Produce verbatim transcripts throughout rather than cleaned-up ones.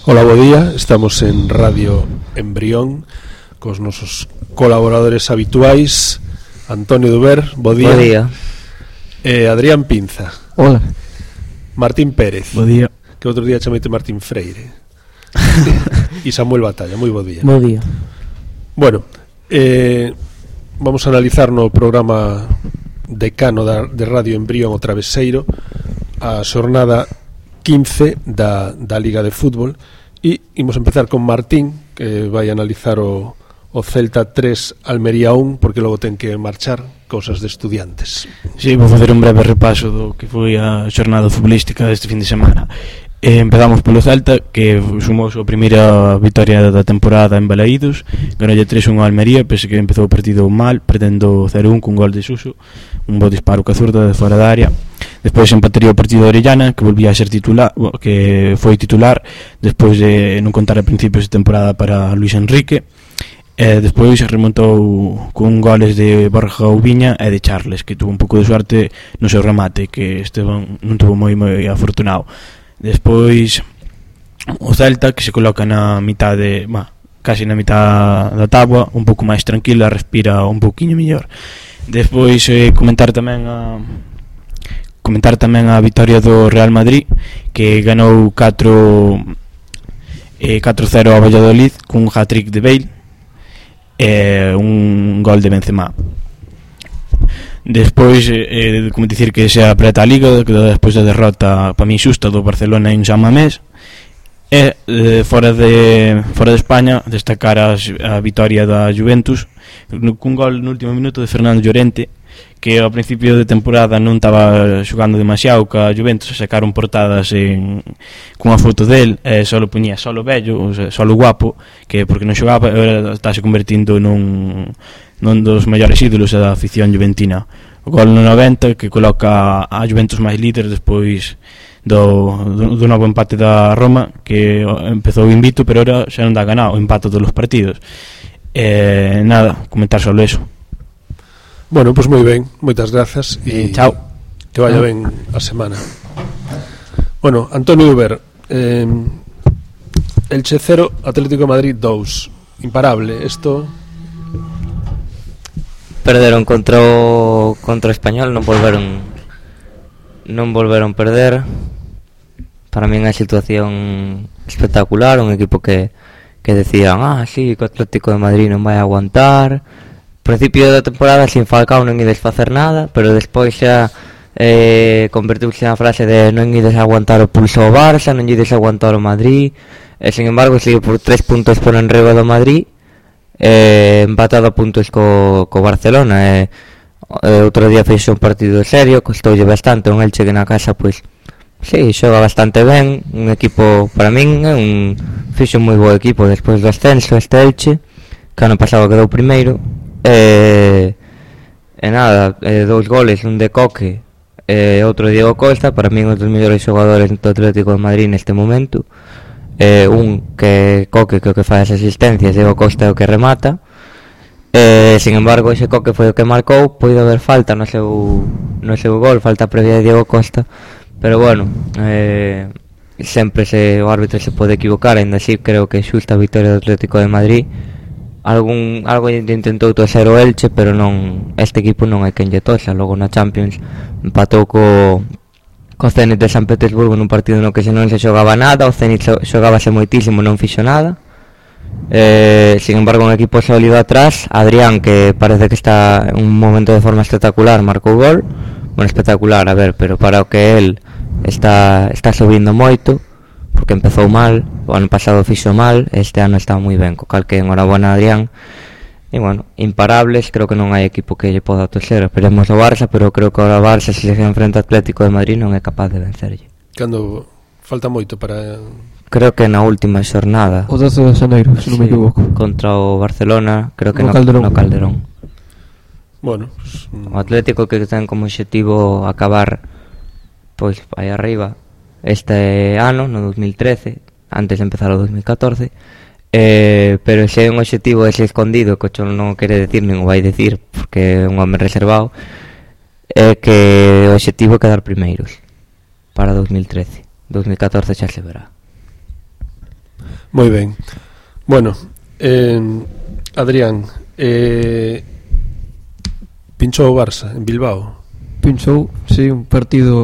Ola, bo día, estamos en Radio Embrión cos nosos colaboradores habituais, Antonio Duber, bo día, bo día. E Adrián Pinza. Hola. Martín Pérez. Bo día. Que outro día chameite Martín Freire. E Samuel Batalla, moi bo día. Bo día. Bueno, eh, vamos a analizar no programa decano da, de Radio Embrión o Traveseiro a xornada quince da, da Liga de Fútbol. E imos empezar con Martín, que vai analizar o, o Celta tres Almería un, porque logo ten que marchar, cousas de estudiantes. Sí, vou facer un breve repaso do que foi a xornada futbolística deste fin de semana. eh, Empezamos polo Celta, que sumou a súa primeira vitoria da temporada en Balaídos. Ganoulle tres un a Almería, pese que empezou o partido mal, perdendo cero un cun gol de Suso, un bo disparo ca zurda de fora da área. Despois empataría o partido de Orellana, que volvía a ser titular, que foi titular despois de non contar a principios de temporada para Luis Enrique. E despois remontou con goles de Borja Oubiña e de Charles, que tuvo un pouco de suerte no seu remate, que Esteban non tuvo moi moi afortunado. Despois o Celta, que se coloca na mitade, bah, casi na mitad da táboa, un pouco máis tranquila, respira un pouquiño mellor. Despois eh, comentar tamén a comentar tamén a vitoria do Real Madrid, que ganou catro cero a Valladolid cun hat-trick de Bale e un gol de Benzema. Despois, eh, como dicir que se apreta a Liga, que despois da derrota para mí xusta do Barcelona en San Mamés. E eh, fora de fora de España, destacar a, a vitoria da Juventus cun gol no último minuto de Fernando Llorente, que ao principio de temporada non estaba xogando demasiado ca Juventus, sacaron portadas en, cunha foto del, e só poñía solo bello, o sea, solo guapo, que porque non xogaba está se convertindo nun, nun dos maiores ídolos da afición juventina. O gol no noventa, que coloca a Juventus máis líder despois do, do, do novo empate da Roma, que empezou invicto, pero ahora xa non dá ganado o empate todos os partidos. E nada, comentar solo eso. Bueno, pois pues moi ben, moitas grazas e chao. Que vaya ben a semana. Bueno, Antonio Duber, eh, Elche cero, Atlético de Madrid dous. Imparable, isto Perderon contra o contra o Español, non volveron non volveron perder. Para mí é unha situación espectacular, un equipo que que decían, ah, sí, que o Atlético de Madrid non vai aguantar. Principio da temporada sin Falcao non ides facer nada, pero despois xa eh, convertiuse na frase de non ides aguantar o pulso ao Barça, non ides aguantar o Madrid, e sin embargo sigue por tres puntos por enriba do Madrid, eh, empatado a puntos co, co Barcelona. E eh, outro día fez un partido serio, costoulle bastante, un Elche que na casa pois sí, xoga bastante ben, un equipo para min é un fixo un moi bo equipo despois do ascenso este Elche, que ano pasado quedou primeiro. E, e nada, e dous goles, un de Coque e outro de Diego Costa, para mí un dos mellores xogadores do Atlético de Madrid neste momento. E un que Coque que o que fai as asistencias, Diego Costa é o que remata. E, sin embargo, ese Coque foi o que marcou, pode haber falta no seu, no seu gol, falta previa de Diego Costa, pero bueno, eh, sempre se, o árbitro se pode equivocar, ainda así creo que é xusta a victoria do Atlético de Madrid. Algún, algo intentou toser o Elche, pero non, este equipo non é quen lle tosa. Logo na Champions empatou co, co Zenit de San Petersburgo nun partido no que se non se xogaba nada. O Zenit xogábase moitísimo, non fixo nada. eh, Sin embargo, un equipo sólido atrás. Adrián, que parece que está en un momento de forma espectacular, marcou gol. Bueno, espectacular, a ver, pero para o que él está, está subindo moito, porque empezou mal, o ano pasado fixo mal, este ano está moi ben, co cal que enhorabuena Adrián. E bueno, imparables, creo que non hai equipo que lle poda toser. Esperemos o Barça, pero creo que o Barça, se se enfrenta ao Atlético de Madrid, non é capaz de vencerlle. Cando falta moito para... Creo que na última xornada, O doce de xaneiro, se non me equivoco, contra o Barcelona, creo que no no, Calderón. no Calderón. Bueno, pues, O Atlético, que ten como obxectivo acabar pois aí arriba este ano, no dos mil trece, antes de empezar o dos mil catorce, eh, pero se é un obxectivo ese escondido, que o Cholo non quere decir, nin o vai decir, porque é un home reservado, é que o obxectivo é quedar primeiros para dos mil trece. dos mil catorce xa se verá. Moi ben. Bueno, eh, Adrián, eh, pinchou o Barça en Bilbao. Pinchou, sí, un partido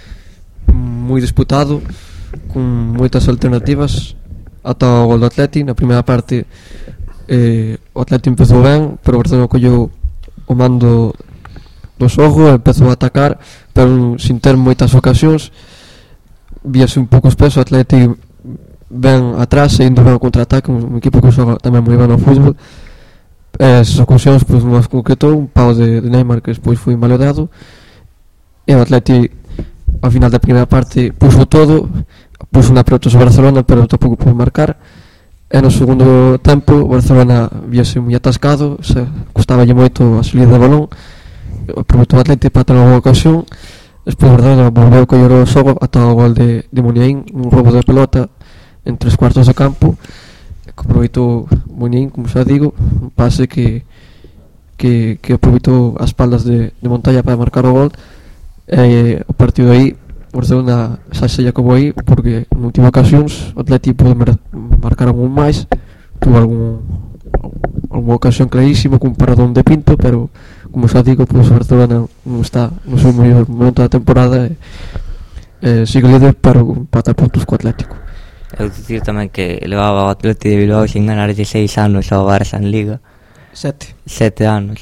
moi disputado, con moitas alternativas ata o gol do Atleti. Na primeira parte eh, o Atleti empezou ben, pero o Barcelona colleu o mando do xogo e empezou a atacar, pero sin ter moitas ocasións. Víase un pouco espeso, o Atleti ben atrás e indo ben ao contraataque, un equipo que xoga tamén moi ben ao fútbol. Esas ocasións pois non as concretou, un pau de, de Neymar que despois foi malodado, e o Atleti ao final da primeira parte puxo todo, puxo unha pelota sobre Barcelona, pero tampouco pudo marcar. E no segundo tempo o Barcelona víase moi atascado, se costaballe moito a salida de balón, aproveitou o Atleti para ter unha ocasión. Despois o Barcelona volveu a coller o xogo ata o gol de, de Muniain, un roubo de pelota en tres cuartos do campo, que aproveitou Muniain, como xa digo, un pase que que, que aproveitou as espaldas de, de Montalla para marcar o gol. E o partido aí o Barcelona xa se acabou aí, porque en últimas ocasións o Atleti pudo marcar algún máis, tuvo algún alguna ocasión clarísima cun paradón de Pinto, pero como xa digo, pues, o Barcelona non está no seu mellor momento da temporada e eh, sigue líder, pero empata puntos co Atlético. Eu dicir tamén que levaba o Atleti de Bilbao sin ganar dieciséis anos ao Barça en Liga. Sete. Sete anos.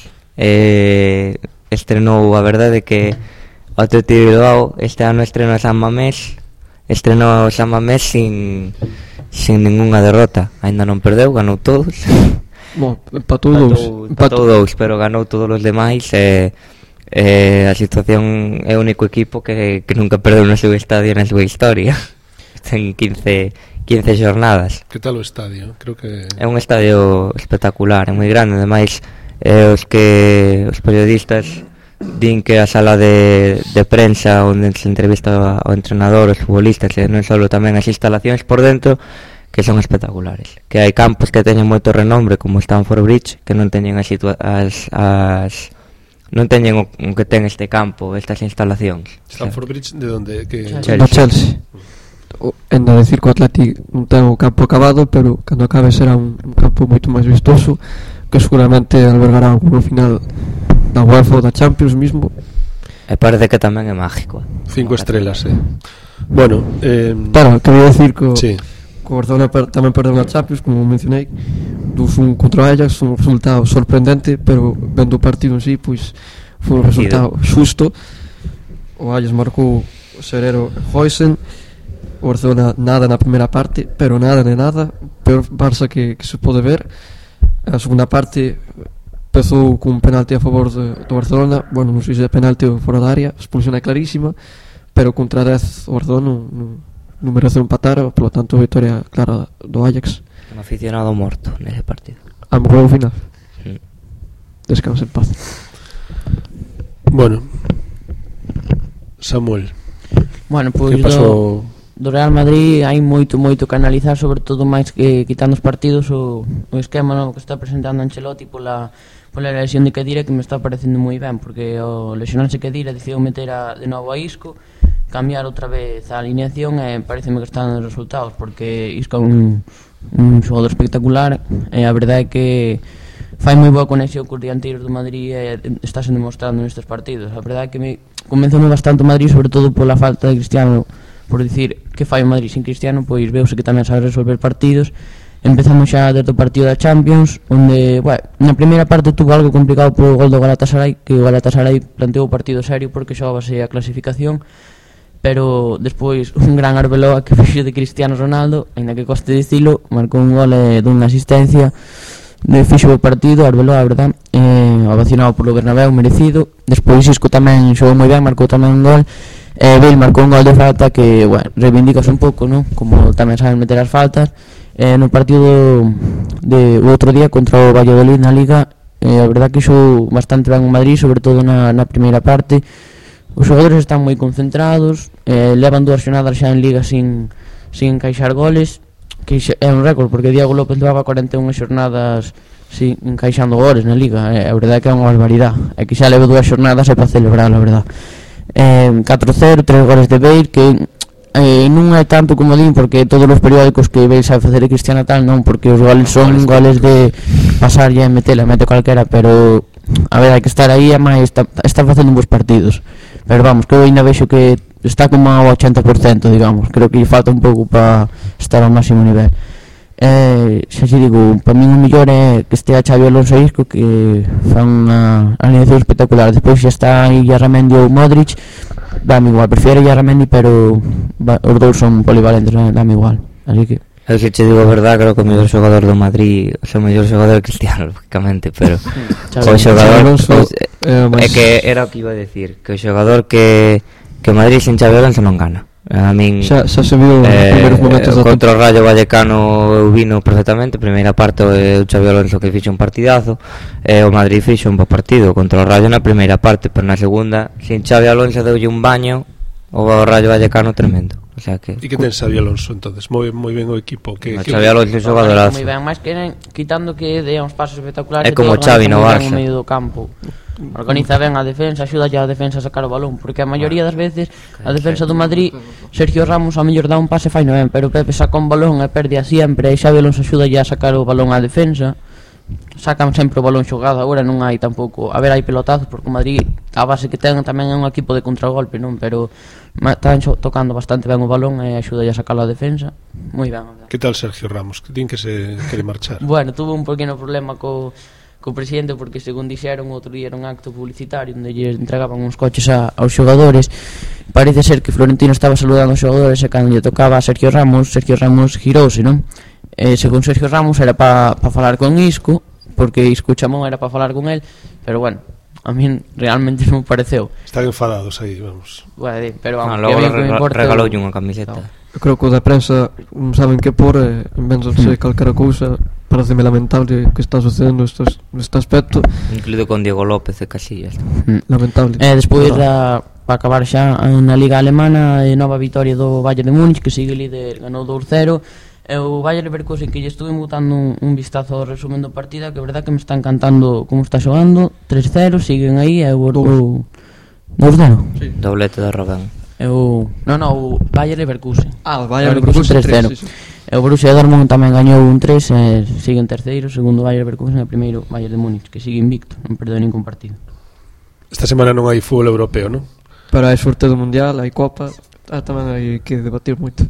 E estrenou, a verdade que o Atleti de Bilbao este ano estrenou San Mamés, estrenou San Mamés sin sin ninguna derrota. Ainda non perdeu, ganou todos. Bon, empatou dous. Empatou dous, pero ganou todos os demais. E, e a situación é o único equipo que, que nunca perdeu no seu estadio na súa historia. Ten quince, quince xornadas. Que tal o estadio? Creo que é un estadio espectacular, é moi grande. Ademais, eh, os que os periodistas din que a sala de, de prensa onde se entrevista ao entrenador, os futbolistas, e non só tamén as instalacións por dentro, que son espectaculares. Que hai campos que teñen moito renombre, como Stamford Bridge, que non teñen as, situa- as, as non teñen o, o que ten este campo, estas instalacións. Stamford Bridge de onde? Que Chelsea. Do Chelsea. O, en a decir que o Atleti non ten o campo acabado, pero cando acabe será un, un campo moito máis vistoso, que seguramente albergará alguno final da UEFA ou da Champions mismo. E parece que tamén é mágico. Cinco estrelas, eh. Bueno, eh... Claro, quería decir que sí. O Barcelona per, tamén perdeu na Champions, como mencionei, dos un contra o Ajax, un resultado sorprendente, pero vendo o partido en sí, pois foi un resultado xusto. O Ajax marcou o Serero Huijsen, o Barcelona nada na primeira parte, pero nada de nada, peor Barça que, que se pode ver. A segunda parte empezou cun penalti a favor de, do Barcelona, bueno, non sei se é penalti ou fora da área, a expulsión é clarísima, pero contra dez o Barcelona non, non, non merece empatar, polo tanto victoria clara do Ajax. Un aficionado morto nese partido. A morreu ao final. Mm. Descansa en paz. Bueno, Samuel, Bueno, pois que pasou? do, do Real Madrid hai moito, moito que analizar, sobre todo máis que quitando os partidos o, o esquema novo que está presentando Ancelotti pola, pola lesión de Khedira, que me está parecendo moi ben, porque o lesionarse Khedira decidiu meter a, de novo a Isco, cambiar outra vez a alineación, e pareceme que están dando resultados, porque Isco é un, un xogador espectacular, e a verdade é que fai moi boa conexión cos dianteiros do Madrid e está sendo demostrando nestes partidos. A verdade é que me convenceu bastante o Madrid, sobre todo pola falta de Cristiano, por dicir que fai o Madrid sin Cristiano, pois veuse que tamén sabe resolver partidos. Empezamos xa desde o partido da Champions, onde, bueno, na primeira parte tuvo algo complicado polo gol do Galatasaray, que o Galatasaray planteou o partido serio porque xogabase a clasificación, pero despois un gran Arbeloa que fixo de Cristiano Ronaldo, ainda que coste dicilo, marcou un gol e dunha asistencia de fixo o partido, Arbeloa, a verdad, eh, ovacionado polo Bernabéu, merecido. Despois Isco tamén xogou moi ben, marcou tamén un gol, e eh, Bale marcou un gol de falta que, bueno, reivindicase un pouco, non? Como tamén saben meter as faltas. Eh, no partido de o outro día contra o Valladolid na Liga, eh, a verdad que xogou bastante ben o Madrid, sobre todo na, na primeira parte. Os xogadores están moi concentrados, eh, levan dúas xornadas xa en Liga sin, sin encaixar goles, que é un récord, porque Diego López levaba cuarenta e unha xornadas sin encaixando goles na Liga. eh, a verdade é que é unha barbaridade, é que xa leva dúas xornadas e para celebrar, a verdade. eh, catro cero, tres goles de Bale, que eh, non é tanto como din, porque todos os periódicos que veis a facer de Cristiana tal, non, porque os goles son goles de pasar e metela, mete calquera, pero a ver, hai que estar aí, e máis está, está facendo bons partidos, pero vamos, que eu ainda vexo que está como ao ochenta por cento, digamos, creo que lle falta un pouco para estar ao máximo nivel. Eh, xa xe digo, para min o mellor é que estea Xabi Alonso e Isco, que fan unha alineación espectacular. Despois xa está aí Yarramendi ou Modric, dame igual, prefiero Yarramendi, pero va, os dous son polivalentes, né? Dame igual, así que eu se che digo a verdad, creo que o mellor xogador do Madrid, o seu mellor xogador é Cristiano, lógicamente, pero o xogador Alonso, é eh, que era o que iba a decir, que o xogador que que o Madrid sin Xabi Alonso non gana. A min xa, xa se viu eh, nos primeiros momentos da contra o Rayo Vallecano eu vino perfectamente. Primeira parte o Xabi Alonso que fixo un partidazo, e o Madrid fixo un bo partido contra o Rayo na primeira parte, pero na segunda sin Xabi Alonso deulle un baño o Rayo Vallecano tremendo. O sea que E que ten Xabi Alonso entonces? Moi moi ben o equipo que, no, que... Xabi Alonso é xogadorazo. moi ben, máis que quitando que dea uns pasos espectaculares, É como Xavi no Barça. No medio do campo organiza ben a defensa, axuda a defensa a sacar o balón, porque a maioría das veces a defensa do Madrid, Sergio Ramos a mellor dá un pase fai no ben, pero Pepe saca un balón e perde a sempre, e Xabi Alonso axuda a sacar o balón á defensa, sacan sempre o balón xogado. Agora non hai tampouco, a ver, hai pelotazos, porque o Madrid a base que ten tamén é un equipo de contragolpe, non, pero están tocando bastante ben o balón e axuda a sacarlo á defensa moi ben. Que tal Sergio Ramos? Que din que se quere marchar. Bueno, tuvo un pequeno problema co co presidente, porque según dixeron outro día era un acto publicitario onde lle entregaban uns coches a, aos xogadores. Parece ser que Florentino estaba saludando aos xogadores e cando lle tocaba a Sergio Ramos, Sergio Ramos girouse, non? E según Sergio Ramos era para pa falar con Isco, porque Isco chamou era para falar con el, pero bueno, a mí realmente non me pareceu. Están enfadados aí, vamos. Bueno, pero vamos, no, que logo bien que me importa. regaloulle unha camiseta. Eu creo que o da prensa non saben que por, eh, en vez de ser calquera cousa. Pareceme lamentable que está sucedendo estos, neste aspecto, incluído con Diego López de Casillas. mm. Lamentable. E eh, despois da, para acabar xa na Liga Alemana, e nova vitoria do Bayern de Múnich, que sigue líder, ganou dous cero. E o Bayern Leverkusen, que lle estuve botando un, un vistazo ao resumen do partido, que é verdad que me está encantando como está xogando. Tres cero, siguen aí, e o dous cero. Sí. Doblete de Robben. E o no, no, o Bayern Leverkusen. Ah, o Bayern Leverkusen Leverkusen tres cero. Sí, sí. E o Borussia Dortmund tamén gañou un tres, e sigue en terceiro, segundo Bayern Leverkusen e primeiro Bayern de Múnich, que sigue invicto, non perdeu ningún partido. Esta semana non hai fútbol europeo, non? Pero hai sorteo do Mundial, hai Copa, ah, tamén hai que debatir moito.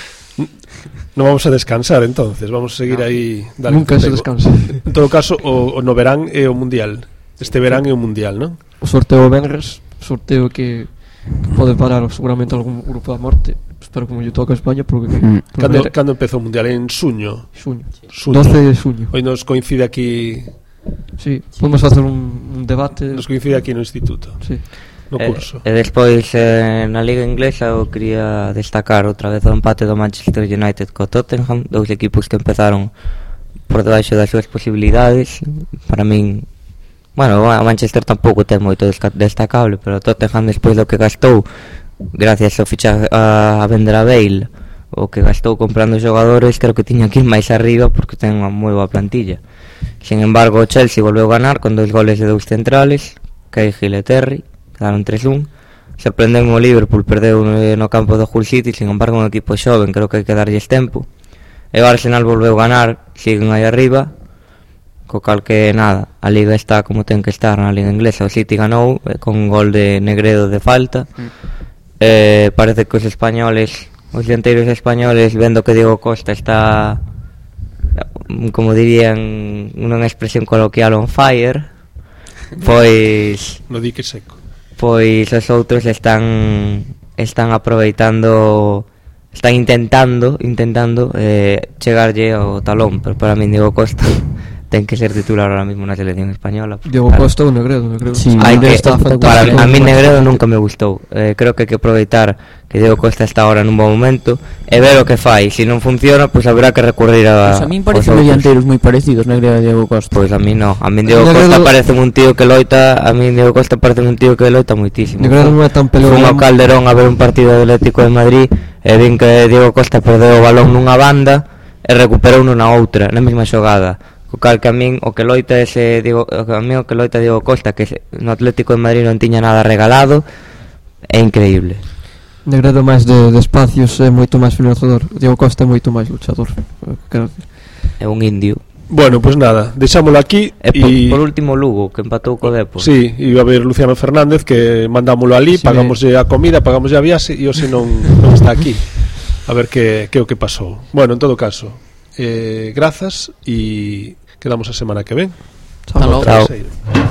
Non vamos a descansar entonces, vamos a seguir no. aí dale, nunca se descansa. En todo caso, o, o no verán é o Mundial. Este verán é o Mundial, non? O sorteo venres, sorteo que, que pode parar seguramente algún grupo da morte. Espero que me lle toque a España, porque mm. cando, cando empezou o Mundial? En suño? Xuño, suño. doce de suño. Hoy nos coincide aquí. Sí, podemos facer un, un debate. Nos coincide aquí no instituto. Sí. No curso. E, e despois eh, na Liga Inglesa eu quería destacar outra vez o empate do Manchester United co Tottenham, dous equipos que empezaron por debaixo das súas posibilidades. Para min, bueno, a Manchester tampouco ten moito destacable, pero o Tottenham despois do que gastou gracias ao fichar a, a vender a Bale, o que gastou comprando xogadores, creo que tiña que ir máis arriba porque ten unha moi boa plantilla. Sin embargo, o Chelsea volveu a ganar con dois goles de dous centrales, Cahill e Terry, quedaron tres un. Sorprendeu o Liverpool, perdeu no campo do Hull City, sin embargo un equipo xoven, creo que hai que darlles tempo. E o Arsenal volveu a ganar, siguen aí arriba, co cal que nada, a Liga está como ten que estar na Liga Inglesa. O City ganou eh, con un gol de Negredo de falta. mm. eh, Parece que os españoles, os dianteiros españoles, vendo que Diego Costa está, como dirían unha expresión coloquial, on fire, pois no dique seco. Pois os outros están están aproveitando, están intentando intentando eh, chegarlle ao talón, pero para min Diego Costa ten que ser titular ahora mismo na selección española. Diego claro, Costa ou Negredo, Negredo. Sí, hai que, está para a mí Negredo nunca me gustou. Eh, creo que hai que aproveitar que Diego Costa está ahora nun bom momento e ver o que fai. Se non funciona, pois pues haberá que recurrir a Pues a mí parece medianteiros moi parecidos, Negredo e Diego Costa. Pois pues a mí no, a mí Diego Negredo... Costa parece un tío que loita, a mí Diego Costa parece un tío que loita moitísimo. Negredo non é tan peleo. Fun ao Calderón a ver un partido do Atlético de Madrid e vin que Diego Costa perdeu o balón nunha banda e recuperou na outra, na mesma xogada. Co cal que a min o que loita ese Diego, a min o que loita Diego Costa, que no Atlético de Madrid non tiña nada regalado, é increíble. Degrado máis de, de espacios, é moito máis finalizador. O Diego Costa é moito máis luchador. Quero decir. É un indio. Bueno, pois pues nada, deixámolo aquí. E por, y... por último Lugo, que empatou co Depor. Sí, iba a ver Luciano Fernández, que mandámolo ali, sí, pagámoslle a comida, pagámoslle a viaxe, e hoxe non, non está aquí. A ver que, que o que pasou. Bueno, en todo caso, eh, grazas, e quedamos a semana que ven. Chao. Chao.